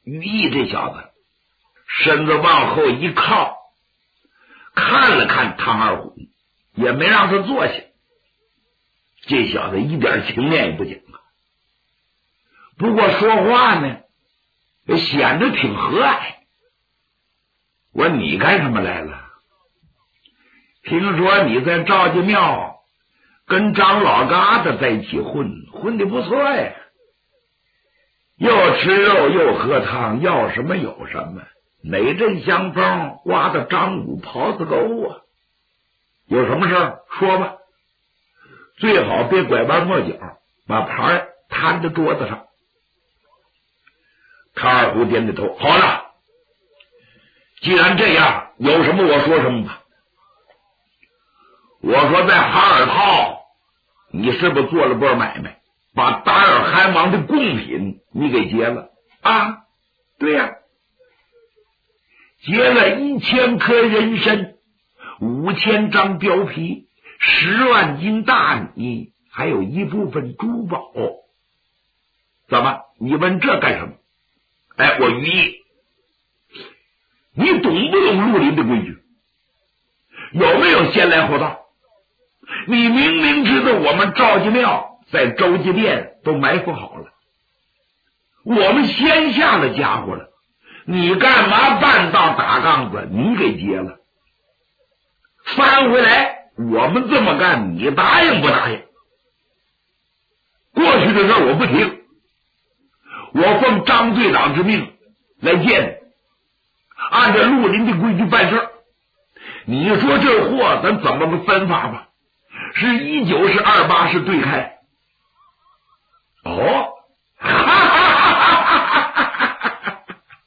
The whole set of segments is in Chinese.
于毅这小子身子往后一靠，看了看唐二虎，也没让他坐下。这小子一点情面也不讲啊，不过说话呢也显得挺和蔼。我说你干什么来了？听说你在赵家庙跟张老疙瘩在一起混得不错呀，又吃肉又喝汤，要什么有什么，哪阵香风刮到张武袍子沟啊？有什么事儿说吧，最好别拐弯抹角，把牌摊在桌子上。唐二虎点点头，好了，既然这样，有什么我说什么吧。我说在哈尔套，你是不是做了波买卖，把达尔汗王的贡品你给劫了啊？对呀，劫了1000颗人参，5000张貂皮，10万斤大米，还有一部分珠宝。怎么？你问这干什么？哎，我于毅，你懂不懂绿林的规矩？有没有先来后到？你明明知道我们赵家庙在周家店都埋伏好了，我们先下了家伙了，你干嘛半道打杠子你给劫了？翻回来我们这么干，你答应不答应？过去的事我不提，我奉张队长之命来见你，按照绿林的规矩办事。你说这货咱怎么个分法吧？是19是28是对开？哦，哈哈哈！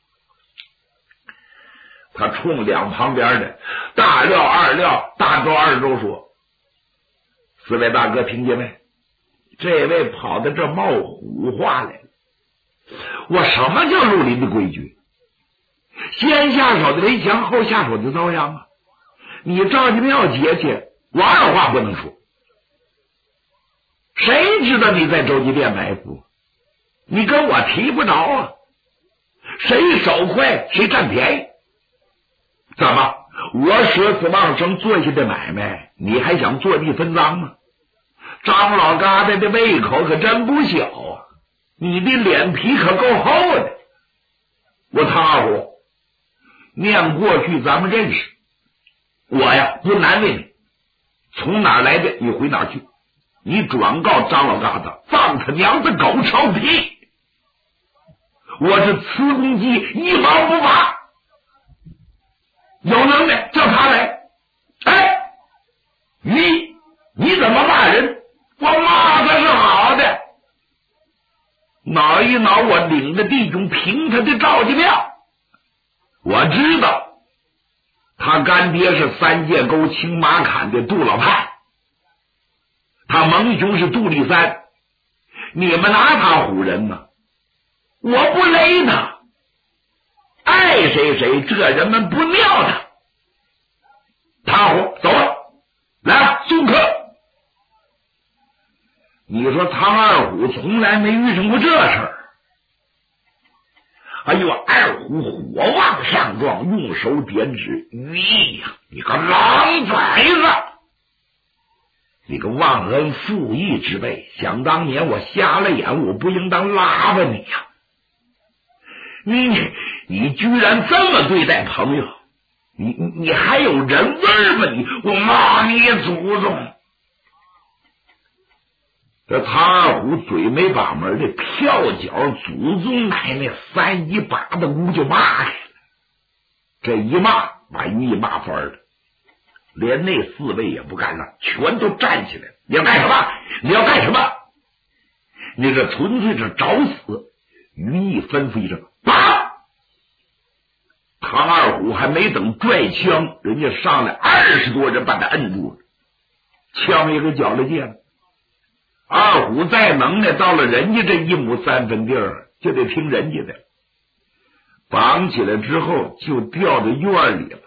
他冲两旁边的大廖、二廖、大周、二周说：“四位大哥听见没？这位跑到这冒虎话来了。我什么叫绿林的规矩？先下手的雷强，后下手的遭殃啊！你赵家庙节去，我二话不能说。谁知道你在周家店埋伏？你跟我提不着啊！谁手快谁占便宜。怎么？我舍死忘生做下的买卖，你还想坐地分赃吗？张老疙瘩的胃口可真不小啊！你的脸皮可够厚的。我唐二虎，念过去咱们认识，我呀不难为你，从哪来的你回哪去，你转告张老疙瘩，放他娘的狗臭屁！我是磁公鸡，一毛不拔。有能耐叫他来。哎，你怎么骂人？我骂他是好的。挠一挠我领着弟兄平他的赵家庙。我知道他干爹是三界沟青马坎的杜老派，他蒙兄是杜立三，你们拿他唬人呢？我不勒他，爱谁谁，这人们不尿他。他唬走了，来了送客。你说唐二虎从来没遇上过这事儿。哎呦，二虎火往上撞，用手点指：“于毅呀，你个狼崽子！你个忘恩负义之辈！想当年我瞎了眼，我不应当拉吧你呀！你居然这么对待朋友，你还有人味吗？我骂你祖宗！”这唐二虎嘴没把门的跳脚祖宗奶奶3一把的屋就骂来了。这一骂把于毅骂翻了，连那4位也不干了，全都站起来了。你要干什么？你要干什么？你这纯粹是找死！于毅吩咐一声，拔！唐二虎还没等拽枪，人家上来20多人把他摁住了，枪也给缴了界了。二虎再能耐，到了人家这1亩3分地儿，就得听人家的。绑起来之后就掉到院里了。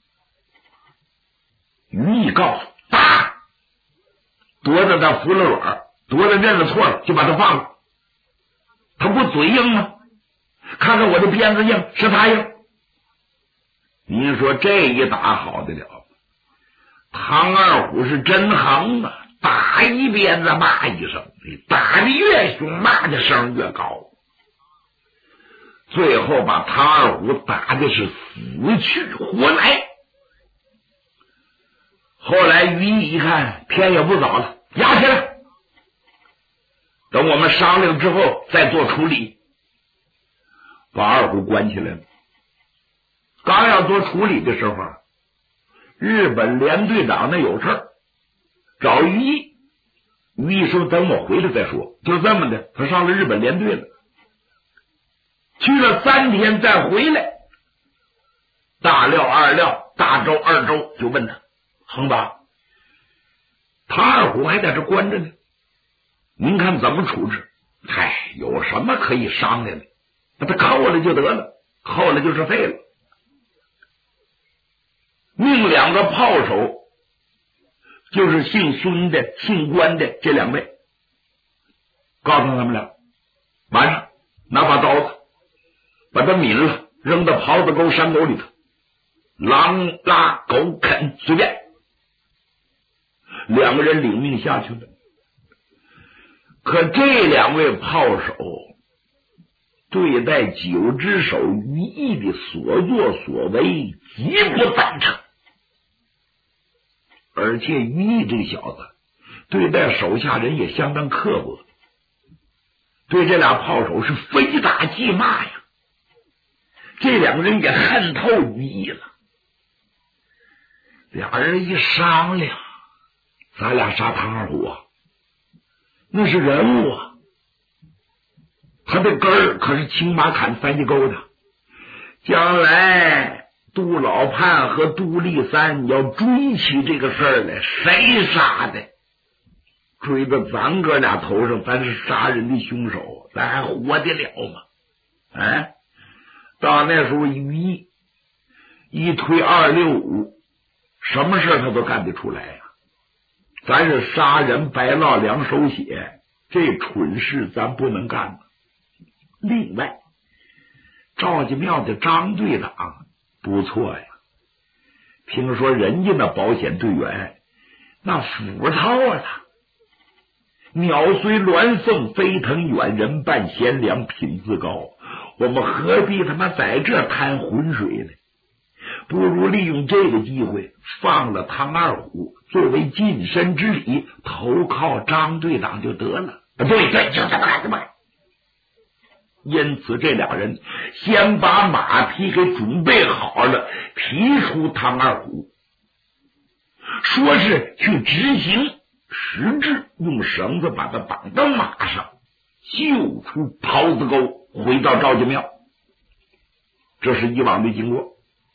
于毅告诉打，夺着他服了软，夺着认了错了，就把他放了。他不嘴硬吗？ 看看我的鞭子硬是他硬。您说这一打好得了，唐二虎是真横啊，打一鞭子骂一声，打的越凶，骂的声越高，最后把唐二虎打的是死去活来。后来于毅一看天也不早了，押起来，等我们商量之后再做处理，把二虎关起来了。刚要做处理的时候，日本连队长那有事儿找于毅，于毅说等我回来再说。就这么的，他上了日本连队了，去了3天再回来。大廖、二廖、大周、二周就问他，恒八，唐二虎还在这关着呢，您看怎么处置？嗨，有什么可以商量的？把他扣了就得了，扣了就是废了。命2个炮手，就是姓孙的、姓关的这2位，告诉他们俩，晚上拿把刀子把他抿了，扔到狍子沟山沟里头，狼拉狗啃随便。2个人领命下去了。可这2位炮手对待9只手于毅的所作所为极不赞成，而且于毅这个小子对待手下人也相当刻薄，对这俩炮手是非打即骂呀。这2个人也恨透于毅了，俩人一商量，咱俩杀唐二虎啊，那是人物啊，他的根儿可是青马砍三级沟的，将来杜老盼和杜立三要追起这个事儿来，谁杀的？追到咱哥俩头上，咱是杀人的凶手，咱还活得了吗？到那时候一推265，什么事他都干得出来呀。咱是杀人白烙粮手血，这蠢事咱不能干。另外，赵家庙的张队长不错呀，听说人家那保险队员那斧头了，鸟随鸾凤飞腾远，人伴贤良品质高，我们何必他妈在这滩浑水呢？不如利用这个机会放了唐二虎，作为晋升之礼投靠张队长就得了。对，就这么干的嘛。因此这2人先把马匹给准备好了，提出唐二虎，说是去执行，实质用绳子把他绑到马上，救出狍子沟，回到赵家庙。这是以往的经过。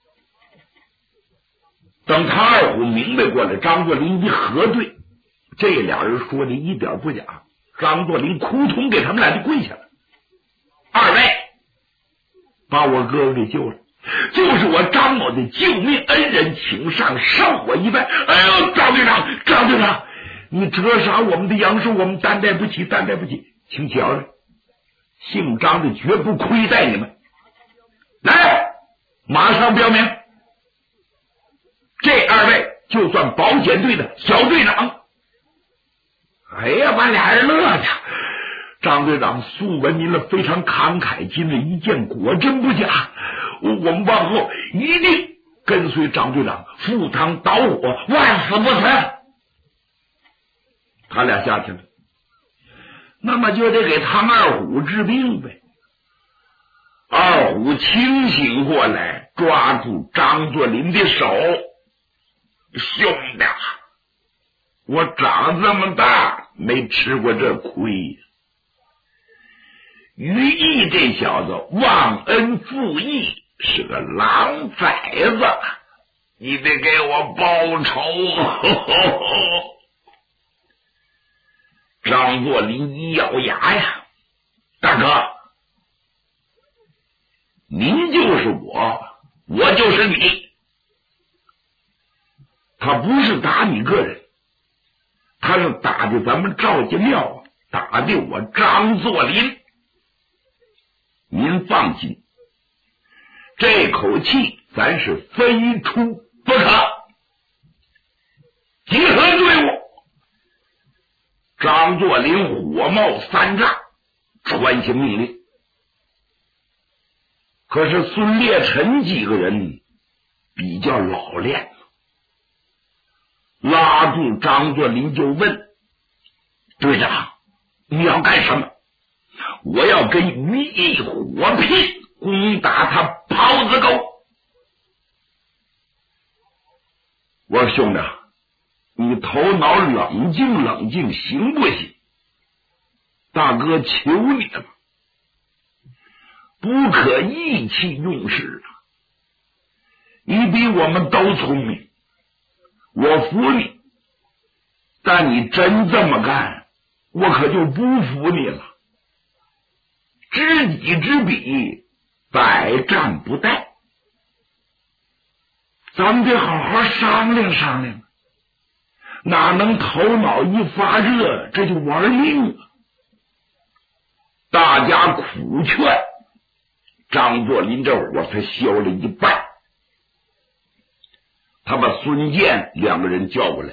等唐二虎明白过来，张作霖一核对，这2人说的一点不假。张作霖扑通给他们俩就跪下了，2位把我哥哥给救了，就是我张某的救命恩人，请上受我一拜。哎呦，张队长，你折杀我们的阳寿，我们担待不起，请瞧着，姓张的绝不亏待你们。来，马上标明，这2位就算保险队的小队长。哎呀，把俩人乐的。张队长素闻您了，非常慷慨，今日一见果真不假，我们往后一定跟随张队长赴汤蹈火，万死不辞。他俩下去了，那么就得给唐二虎治病呗。二虎清醒过来，抓住张作霖的手，兄弟，我长这么大没吃过这亏。于毅这小子忘恩负义，是个狼崽子，你得给我报仇。张作霖一咬牙呀，大哥，您就是我，我就是你。他不是打你个人，他是打的咱们赵家庙，打的我张作霖。您放放心，这口气咱是非出不可。集合队伍。张作霖火冒三丈，传下命令。可是孙烈臣几个人比较老练，拉住张作霖就问：队长，你要干什么？我要跟于毅火拼，攻打他袍子沟。我说兄弟，你头脑冷静冷静行不行？大哥求你了，不可意气用事啊！你比我们都聪明，我服你，但你真这么干，我可就不服你了。知己知彼，百战不殆。咱们得好好商量商量，哪能头脑一发热这就玩命了？大家苦劝，张作霖这火才消了一半。他把孙健两个人叫过来，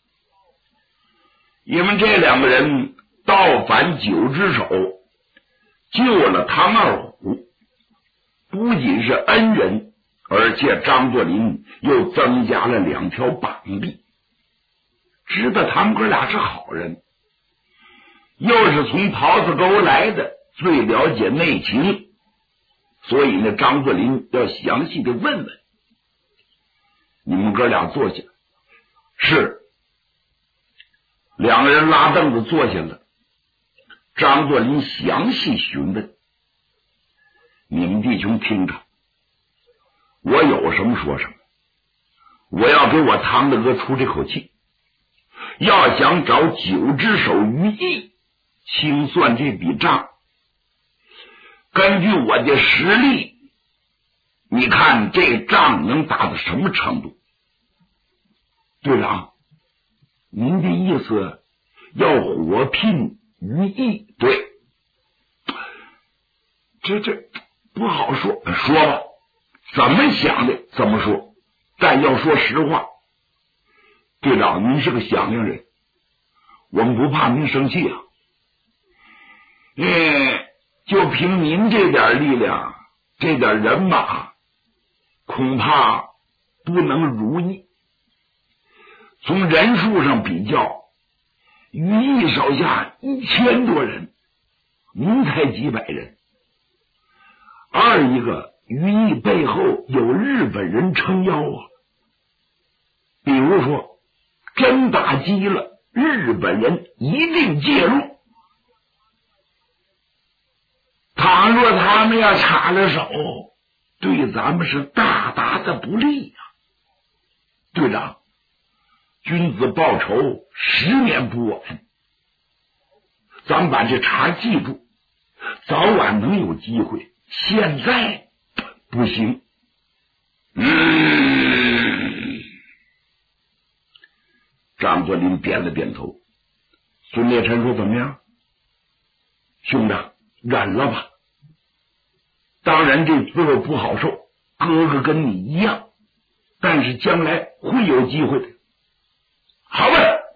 因为这两个人倒反九只手，救了唐二虎，不仅是恩人，而且张作霖又增加了2条膀臂，知道他们哥俩是好人，又是从袍子沟来的，最了解内情，所以呢，张作霖要详细的问问。你们哥俩坐下。是。两个人拉凳子坐下了，张作霖详细询问。你们弟兄听着，我有什么说什么，我要给我堂大哥出这口气，要想找9只手于毅清算这笔账，根据我的实力，你看这仗能打到什么程度？队长，您的意思要火拼于毅？对，这不好说，说吧，怎么想的怎么说，但要说实话。队长，您是个响亮人，我们不怕您生气啊。就凭您这点力量，这点人马，恐怕不能如意。从人数上比较，于毅手下1000多人，您才几百人。二一个，于毅背后有日本人撑腰啊，比如说真打击了，日本人一定介入。倘若他们要插了手，对咱们是大大的不利呀。队长，君子报仇10年不晚，咱们把这茬记住，早晚能有机会，现在不行。张作霖点了点头。孙烈臣说：怎么样？兄弟，忍了吧，当然这滋味不好受，哥哥跟你一样，但是将来会有机会的。好吧，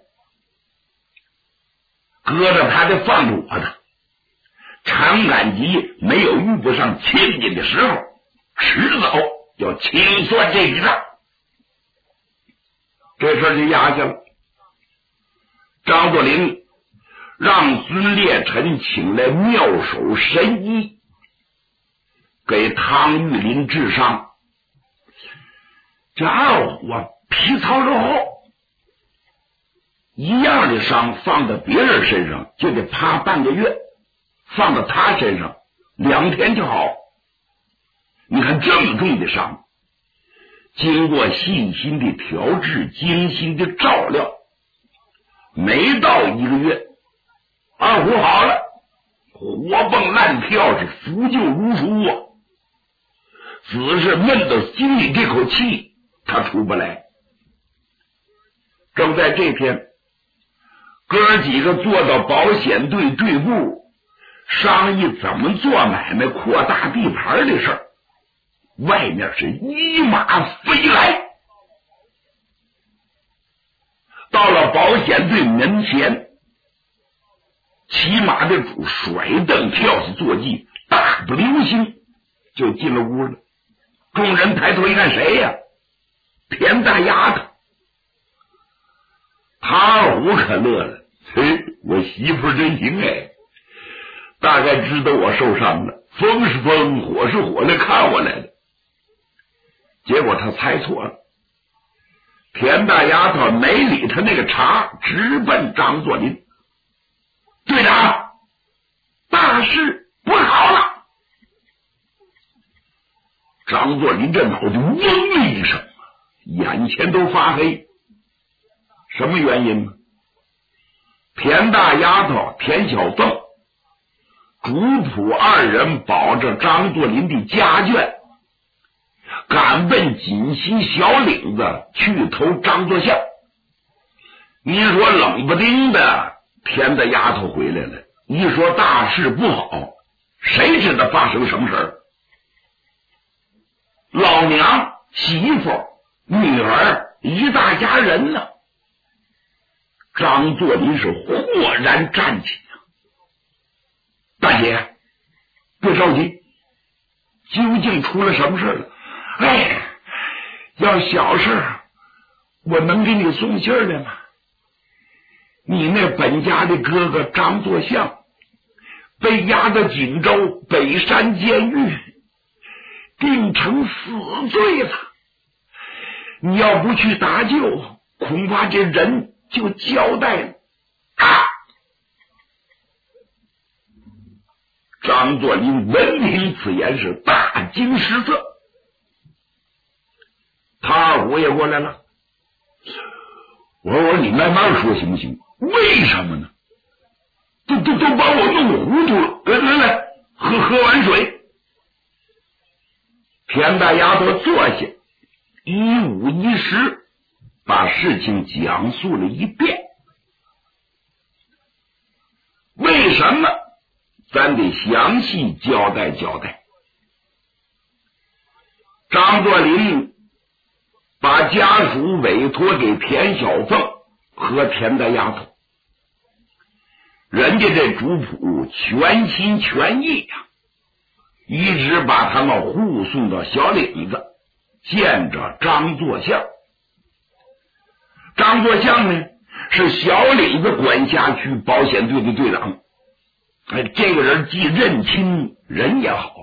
搁着他的放着我的，常赶集没有遇不上亲家的时候，迟早要清算这笔账。这事就压下了。张作霖让孙烈臣请来妙手神医，给汤玉麟治伤。这二虎啊，皮糙肉厚，一样的伤放到别人身上就得趴半个月，放到他身上2天就好。你看这么重的伤，经过细心的调治，精心的照料，没到1个月，二虎好了，活蹦乱跳，是扶救如初啊。只是闷到心里这口气他出不来。正在这天，哥几个坐到保险队队部， 商议怎么做买卖、扩大地盘的事儿。外面是一马飞来，到了保险队门前，骑马的主甩蹬跳起坐骑，大步流星就进了屋了。众人抬头一看，谁呀？田大丫头。唐二虎可乐了，嘿，我媳妇真行哎，大概知道我受伤了，风是风，火是火的看我来了。结果他猜错了，田大丫头没理他那个茬，直奔张作霖。队长，大事不好了！张作霖这脑袋嗡的一声，眼前都发黑。什么原因呢？田大丫头、田小凤、主仆二人保着张作霖的家眷，赶奔锦西小岭子去投张作相。你说冷不丁的田大丫头回来了，一说大事不好，谁知道发生什么事儿？老娘、媳妇、女儿一大家人呢。张作霖是豁然站起，大姐别着急，究竟出了什么事了？哎，要小事我能给你送信儿来吗？你那本家的哥哥张作相被押到锦州北山监狱，定成死罪了。你要不去搭救，恐怕这人就交代了啊！张作霖闻听此言是大惊失色。唐二虎也过来了，我说你慢慢说行不行？为什么呢？都把我弄糊涂了。来，喝碗水。田大丫头坐下，一五一十把事情讲述了一遍。为什么？咱得详细交代交代。张作霖把家属委托给田小凤和田大丫头，人家这主仆全心全意呀，一直把他们护送到小岭子见着张作相。张作相呢，是小岭子管辖区保险队的队长。这个人既认亲，人也好，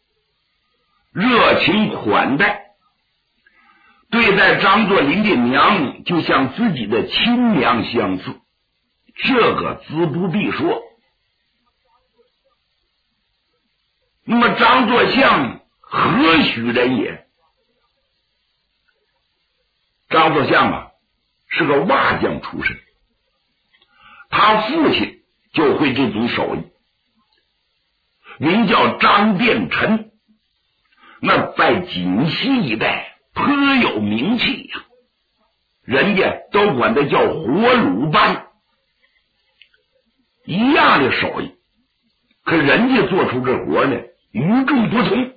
热情款待，对待张作霖的娘就像自己的亲娘相似，这个自不必说。那么张作相何许人也？张作相啊，是个瓦匠出身，他父亲就会这种手艺，名叫张殿臣，那在锦西一带颇有名气呀，人家都管他叫活鲁班。一样的手艺，可人家做出这活呢，与众不同。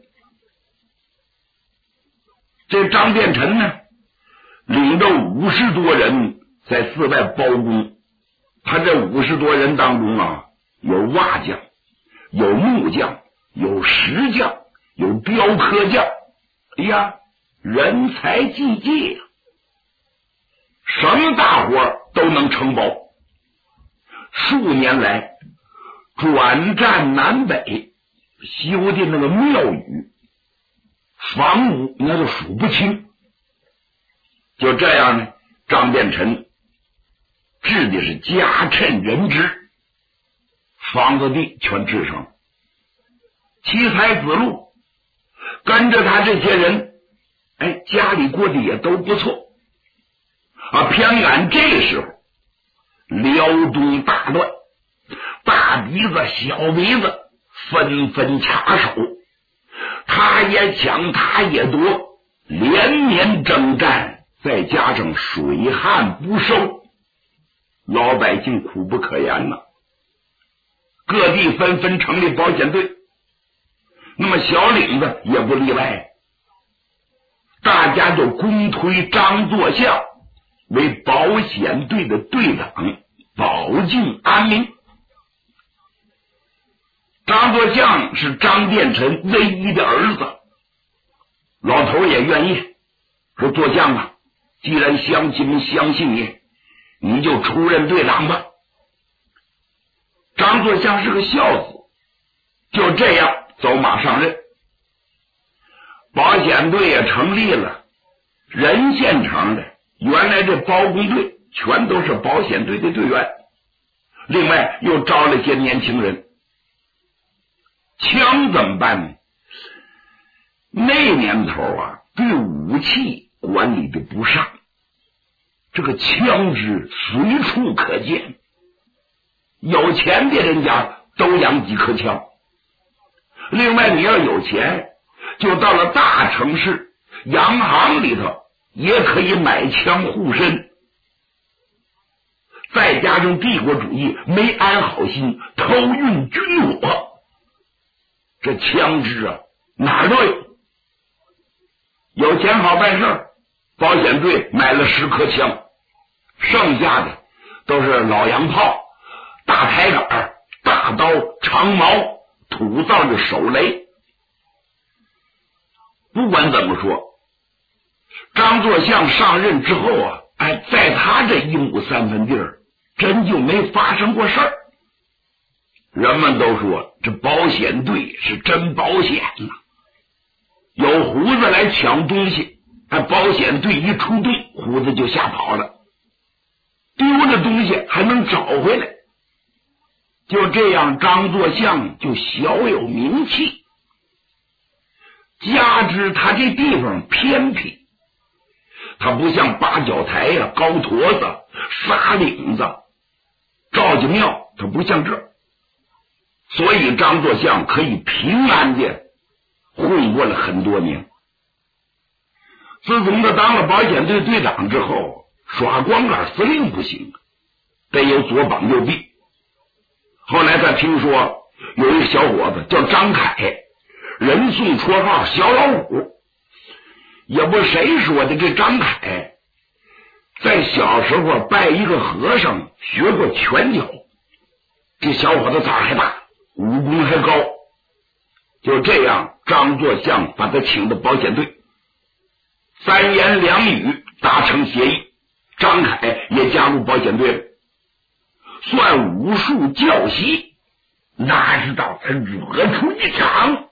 这张殿臣呢，领着50多人在寺外包工，他这50多人当中啊，有瓦匠，有木匠，有石匠，有雕刻匠，哎呀，人才济济呀，什么大活都能承包。数年来转战南北，修的那个庙宇房屋那都数不清。就这样呢，张殿臣治的是家趁人之，房子地全治上了。妻财子禄跟着他这些人，家里过得也都不错啊。偏赶这时候辽东大乱，大鼻子小鼻子纷纷插手，他也抢他也夺，连年征战，再加上水旱不收，老百姓苦不可言呐。 各地纷纷成立保险队，那么小岭子也不例外，大家就公推张作相为保险队的队长，保境安民。张作相是张殿臣唯一的儿子，老头也愿意，说作相啊，既然乡亲们相信你，你就出任队长吧。张作相是个孝子，就这样走马上任。保险队也成立了，任县城的原来这包工队全都是保险队的队员，另外又招了些年轻人。枪怎么办呢？那年头啊，对武器管理的不上，这个枪支随处可见，有钱的人家都养几颗枪。另外你要有钱，就到了大城市洋行里头也可以买枪护身。再加上帝国主义没安好心，偷运军火，这枪支啊哪儿都有。有钱好办事，保险队买了10颗枪，剩下的都是老洋炮、大抬杆、大刀、长矛、土造的手雷。不管怎么说，张作相上任之后啊，在他这1亩3分地儿真就没发生过事儿。人们都说这保险队是真保险啊，有胡子来抢东西，保险队一出动，胡子就吓跑了，丢了东西还能找回来。就这样，张作相就小有名气。加之他这地方偏僻，他不像八角台呀、高坨子、沙岭子、赵家庙，他不像这，所以张作相可以平安的混过了很多年。自从他当了保险队队长之后，耍光杆司令不行，得有左膀右臂。后来他听说有一个小伙子叫张凯，人送绰号小老五，也不谁说的，这张凯在小时候拜一个和尚学过拳脚，这小伙子胆儿还大，武功还高。就这样，张作相把他请到保险队，3言2语达成协议，张凯也加入保险队了，算武术教习，哪知道他惹出一场。